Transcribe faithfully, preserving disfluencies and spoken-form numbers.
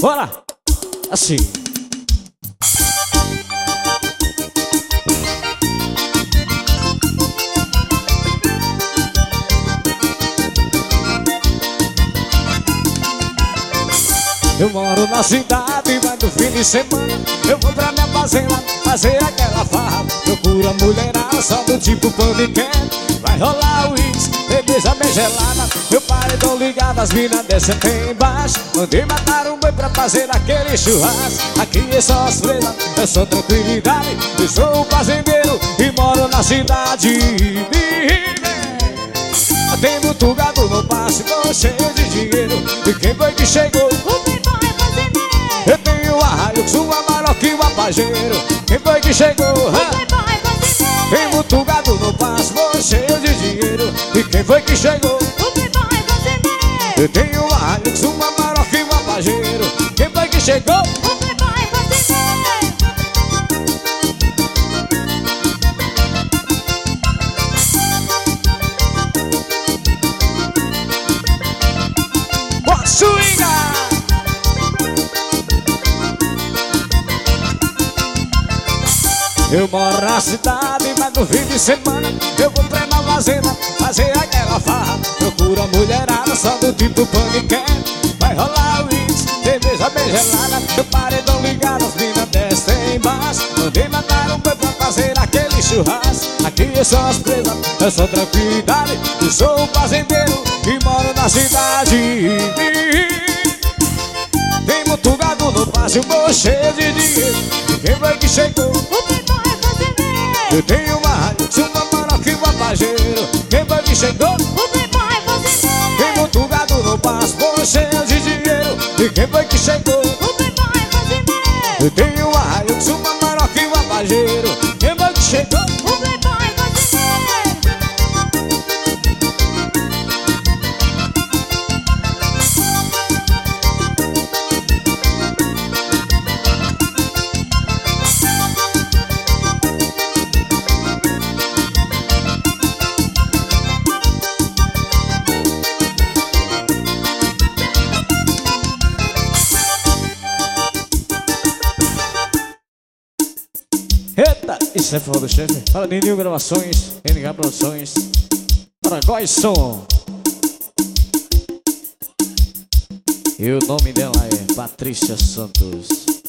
Bora! Assim. Eu moro na cidade, mas no fim de semana eu vou pra minha fazenda fazer aquela farra. Procura mulherada só do tipo paniquete. Vai rolar o X, cerveja bem gelada. Meu paredão ligado, as minas descem até embaixo. Mandei matar um boi pra fazer aquele churrasco. Aqui é só as freiras, é só tranquilidade. Eu sou um fazendeiro e moro na cidade. Tem muito gado no passe, tô cheio de dinheiro. E quem foi que chegou? Eu tenho a Hilux, uma Maroc e uma Pajero. Quem foi que chegou? Tem muito gado no passo, vou cheio de dinheiro. E quem foi que chegou? Eu tenho uma Hilux, uma Maroc e uma Pajero. Quem foi que chegou? Swinga! Eu moro na cidade, mas no fim de semana eu vou pra minha fazenda fazer aquela farra. Procura mulherada só do tipo paniquete. Vai rolar o X, cerveja bem gelada. Meu paredão ligado, as minas descem embaixo. Mandei matar um boi pra fazer aquele churrasco. Aqui é só as presas, é só tranquilidade. Eu sou um fazendeiro e moro na cidade. Tem muito gado no passe, um boi cheio de dinheiro. E quem foi que chegou? Eu tenho uma Hilux, uma Maroc e uma Pajero. Quem foi que chegou? Tem muito gado no passo, boi cheio de dinheiro. E quem foi que chegou? Eu tenho uma Hilux, uma Maroc e uma Pajero. Quem foi que chegou? Eita, isso é foda, chefe. Fala Ninho Gravações, N H Produções, Paraguai Som. E o nome dela é Patrícia Santos.